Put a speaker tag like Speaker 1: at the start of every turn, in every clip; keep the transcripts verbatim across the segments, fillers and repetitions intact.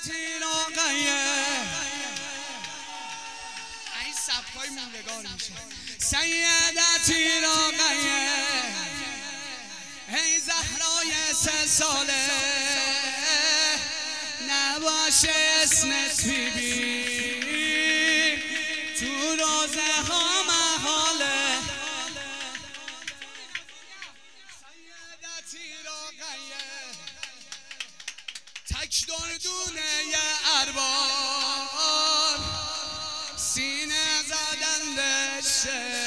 Speaker 1: تیراقیه این سبکای موندگار میشه سیدت تیراقیه ای زهرای سه ساله نباشه اسمت بی بی تو روزه ها محاله سیدت تیراقیه تک دردونه یه ارباب سینه زدن دشه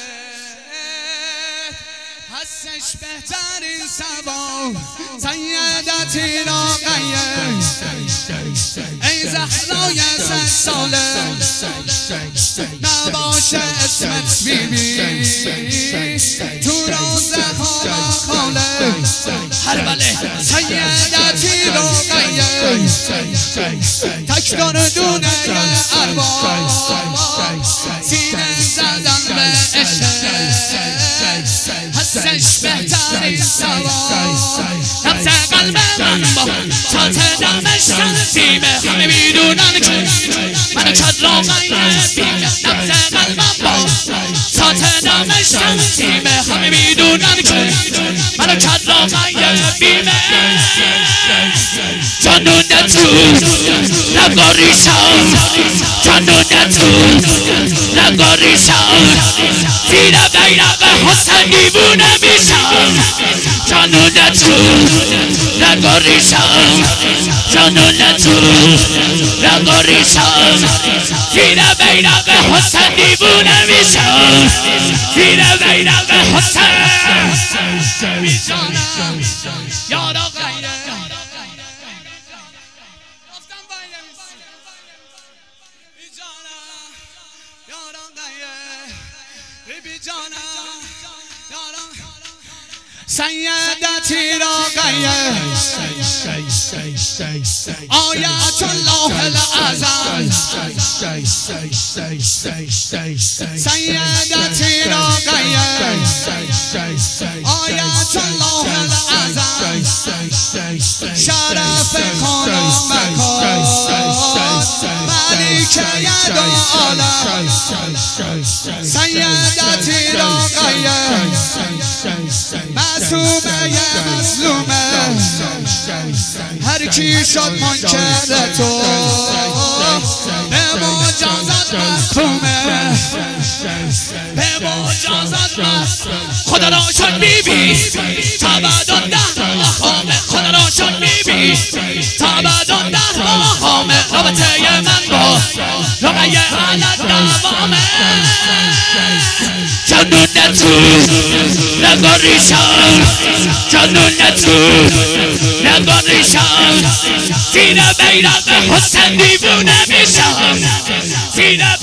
Speaker 1: هستش بهترین سباب سیدت تیراقیه ای زهرای سه ساله نباشه اسمت بی بی تو روزه ها محاله هر بله سیدت تیراقیه تک دردونه یه ارباب سینه زدن به عشق هستش بهترین سوار نبض قلب من با ساعت دمش تنظیمه همه میدونن که منو چراغیه بیمه نبض قلبم با ساعت دمش تنظیمه همه میدونن که منو چراغیه بیمه جانون تو نگاریشم جانون تو نگاریشم زیر بیرق حسن دیوونه میشم جانون تو نگاریشم جانون تو نگاریشم زیر بیرق حسن دیوونه میشم زیر بیرق حسن میشانم یارا غیره سیدت تیراقیه آیت الله الاعظم سیدت تیراقیه آیت الله الاعظم شرف کن و مکان ملک ید عالم سیدت تیراقیه معصومه یه مظلومه هر کی شد منکر تو به مجازات محکومه به مجازات محکومه خدا را شد بی بی تا بعد اون ده ماهامه خدا را شد بی بی تا بعد اون ده ماهامه رابطه من با رقیه علت دوامه جانون تو نگاریشم جانون تو نگاریشم زیر بیرق حسن دیوونه میشم زیر